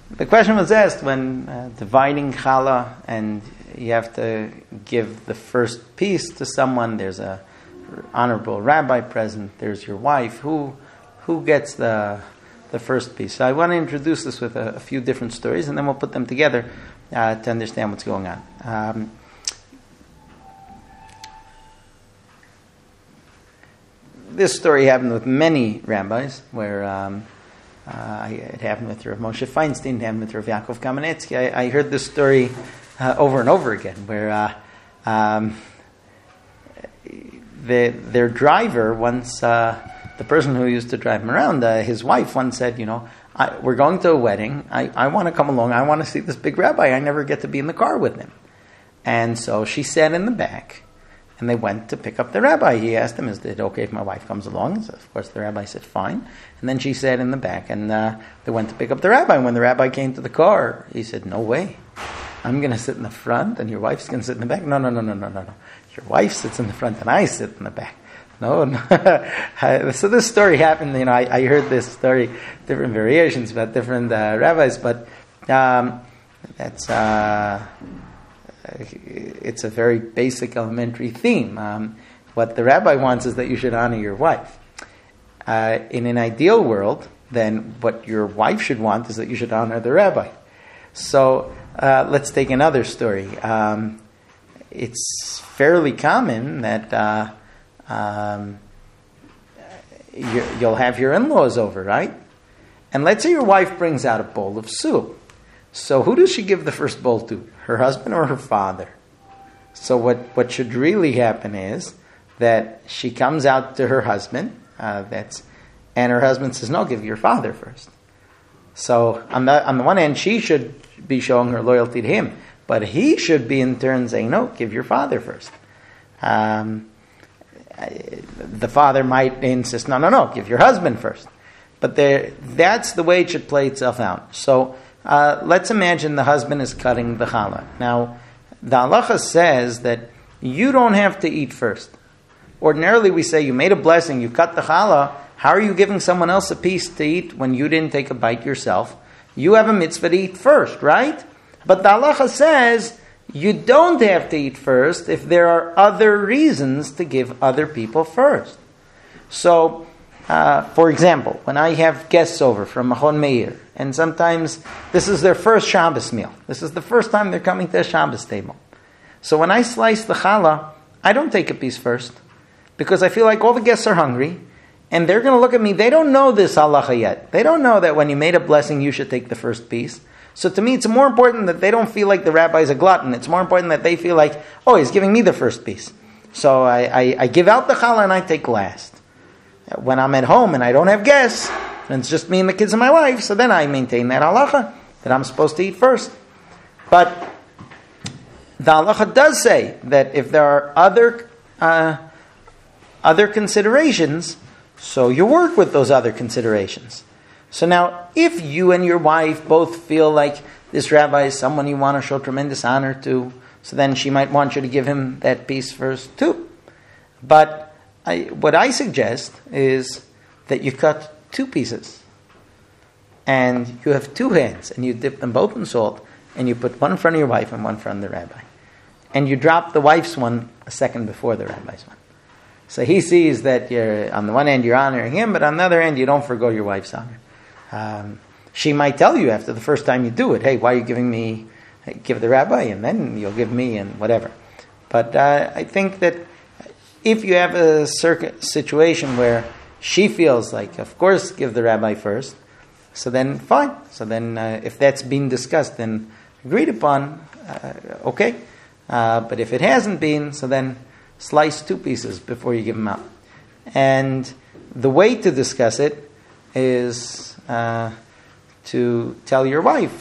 The question was asked when dividing challah, and you have to give the first piece to someone. There's a honorable rabbi present. There's your wife. Who gets the first piece? So I want to introduce this with a few different stories, and then we'll put them together to understand what's going on. This story happened with many rabbis, where it happened with Rav Moshe Feinstein, it happened with Rav Yaakov Kamenetsky. I heard this story over and over again, where their driver once, the person who used to drive him around, his wife once said, we're going to a wedding. I want to come along. I want to see this big rabbi. I never get to be in the car with him. And so she sat in the back, and they went to pick up the rabbi. He asked them, is it okay if my wife comes along? So of course, the rabbi said, fine. And then she sat in the back, and they went to pick up the rabbi. And when the rabbi came to the car, he said, no way. I'm going to sit in the front, and your wife's going to sit in the back. No. Your wife sits in the front, and I sit in the back. No. So this story happened, I heard this story, different variations about different rabbis, but it's a very basic elementary theme. What the rabbi wants is that you should honor your wife. In an ideal world, then what your wife should want is that you should honor the rabbi. So let's take another story. It's fairly common that you'll have your in-laws over, right? And let's say your wife brings out a bowl of soup. So who does she give the first bowl to? Her husband or her father? So what should really happen is that she comes out to her husband, and her husband says, no, give your father first. So on the one hand, she should be showing her loyalty to him, but he should be in turn saying, no, give your father first. The father might insist, no, give your husband first. But that's the way it should play itself out. So let's imagine the husband is cutting the challah. Now, the halacha says that you don't have to eat first. Ordinarily, we say you made a blessing, you cut the challah. How are you giving someone else a piece to eat when you didn't take a bite yourself? You have a mitzvah to eat first, right? But the halacha says you don't have to eat first if there are other reasons to give other people first. So, for example, when I have guests over from Machon Meir, and sometimes this is their first Shabbos meal. This is the first time they're coming to a Shabbos table. So when I slice the challah, I don't take a piece first, because I feel like all the guests are hungry, and they're going to look at me. They don't know this halacha yet. They don't know that when you made a blessing, you should take the first piece. So to me, it's more important that they don't feel like the rabbi's a glutton. It's more important that they feel like, oh, he's giving me the first piece. So I give out the challah and I take last. When I'm at home and I don't have guests, and it's just me and the kids and my wife, so then I maintain that halacha, that I'm supposed to eat first. But the halacha does say that if there are other considerations, so you work with those other considerations. So now, if you and your wife both feel like this rabbi is someone you want to show tremendous honor to, so then she might want you to give him that piece first too. But what I suggest is that you cut 2 pieces, and you have 2 hands, and you dip them both in salt, and you put one in front of your wife and one in front of the rabbi. And you drop the wife's one a second before the rabbi's one. So he sees that on the one hand you're honoring him, but on the other hand you don't forgo your wife's honor. She might tell you after the first time you do it, hey, why are you giving me, give the rabbi, and then you'll give me, and whatever. But I think that if you have a situation where she feels like, of course, give the rabbi first, so then fine. So then if that's been discussed and agreed upon, okay. But if it hasn't been, so then slice 2 pieces before you give them out. And the way to discuss it is to tell your wife,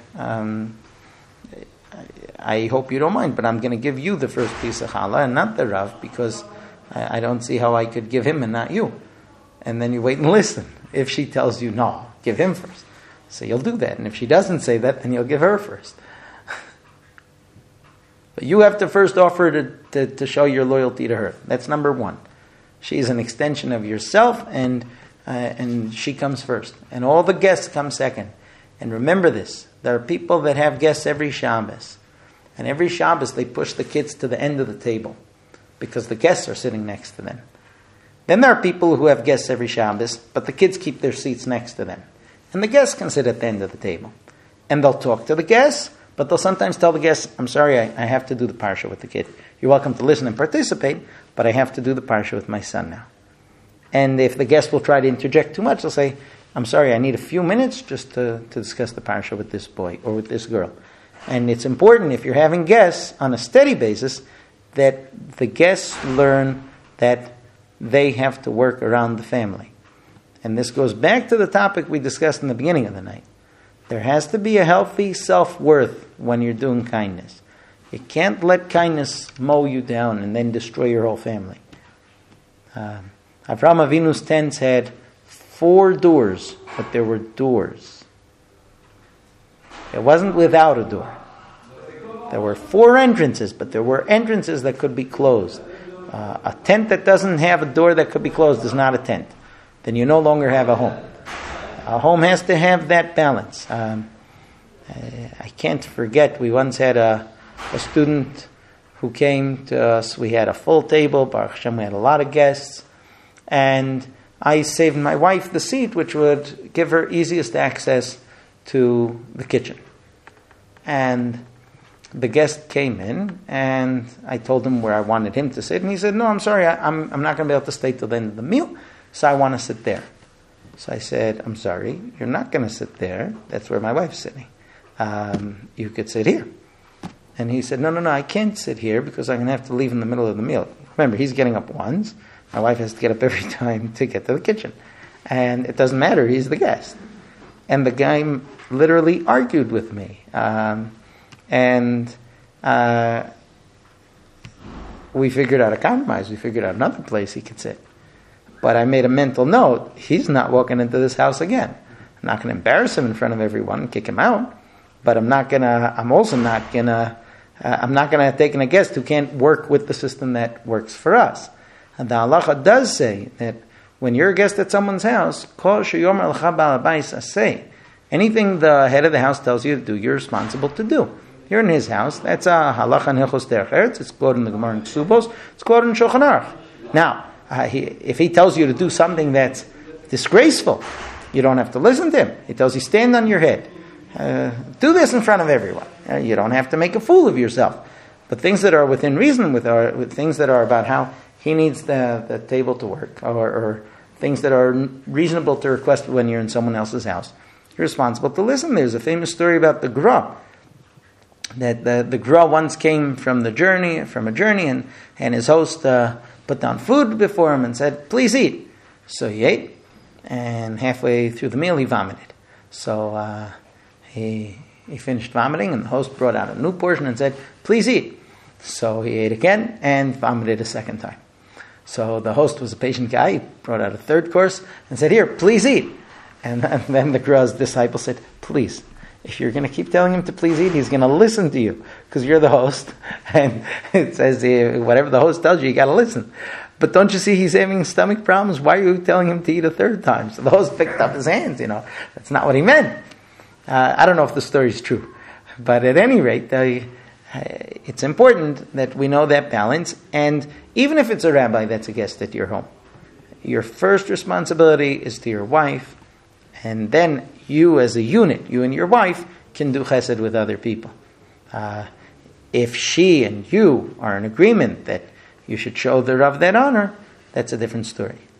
I hope you don't mind, but I'm going to give you the first piece of challah and not the Rav, because I don't see how I could give him and not you. And then you wait and listen. If she tells you, no, give him first, so you'll do that. And if she doesn't say that, then you'll give her first. But you have to first offer to show your loyalty to her. That's number 1. She is an extension of yourself, and she comes first. And all the guests come second. And remember this, there are people that have guests every Shabbos. And every Shabbos they push the kids to the end of the table because the guests are sitting next to them. Then there are people who have guests every Shabbos, but the kids keep their seats next to them. And the guests can sit at the end of the table. And they'll talk to the guests, but they'll sometimes tell the guests, I'm sorry, I have to do the parsha with the kid. You're welcome to listen and participate, but I have to do the parsha with my son now. And if the guest will try to interject too much, they'll say, I'm sorry, I need a few minutes just to discuss the parsha with this boy or with this girl. And it's important, if you're having guests on a steady basis, that the guests learn that they have to work around the family. And this goes back to the topic we discussed in the beginning of the night. There has to be a healthy self-worth when you're doing kindness. You can't let kindness mow you down and then destroy your whole family. Avraham Avinu's tents had 4 doors, but there were doors. It wasn't without a door. There were 4 entrances, but there were entrances that could be closed. A tent that doesn't have a door that could be closed is not a tent. Then you no longer have a home. A home has to have that balance. I can't forget, we once had a student who came to us. We had a full table. Baruch Hashem, we had a lot of guests. And I saved my wife the seat which would give her easiest access to the kitchen. And the guest came in, and I told him where I wanted him to sit. And he said, no, I'm sorry, I'm not going to be able to stay till the end of the meal, so I want to sit there. So I said, I'm sorry, you're not going to sit there. That's where my wife's sitting. You could sit here. And he said, no, I can't sit here because I'm going to have to leave in the middle of the meal. Remember, he's getting up once. My wife has to get up every time to get to the kitchen. And it doesn't matter, he's the guest. And the guy literally argued with me. We figured out a compromise. We figured out another place he could sit. But I made a mental note, he's not walking into this house again. I'm not going to embarrass him in front of everyone and kick him out. But I'm not going to take in a guest who can't work with the system that works for us. And the halacha does say that when you're a guest at someone's house, anything the head of the house tells you to do, you're responsible to do. You're in his house. That's a halacha in Hilchos Derech Eretz. It's quoted in the Gemara in Ksubos. It's quoted in Shulchan Aruch. Now, if he tells you to do something that's disgraceful, you don't have to listen to him. He tells you, stand on your head. Do this in front of everyone. You don't have to make a fool of yourself. But things that are within reason, with things that are about how he needs the table to work, or things that are reasonable to request when you're in someone else's house, you're responsible to listen. There's a famous story about the Gra, that the Gra once came from a journey, and his host put down food before him and said, please eat. So he ate, and halfway through the meal he vomited. So he finished vomiting, and the host brought out a new portion and said, please eat. So he ate again and vomited a second time. So the host was a patient guy. He brought out a third course and said, here, please eat. And then the Gra's disciple said, please, if you're going to keep telling him to please eat, he's going to listen to you because you're the host. And it says, whatever the host tells you, you got to listen. But don't you see he's having stomach problems? Why are you telling him to eat a third time? So the host picked up his hands, That's not what he meant. I don't know if the story is true. But at any rate, it's important that we know that balance. And even if it's a rabbi that's a guest at your home, your first responsibility is to your wife. And then you as a unit, you and your wife, can do chesed with other people. If she and you are in agreement that you should show the Rav that honor, that's a different story.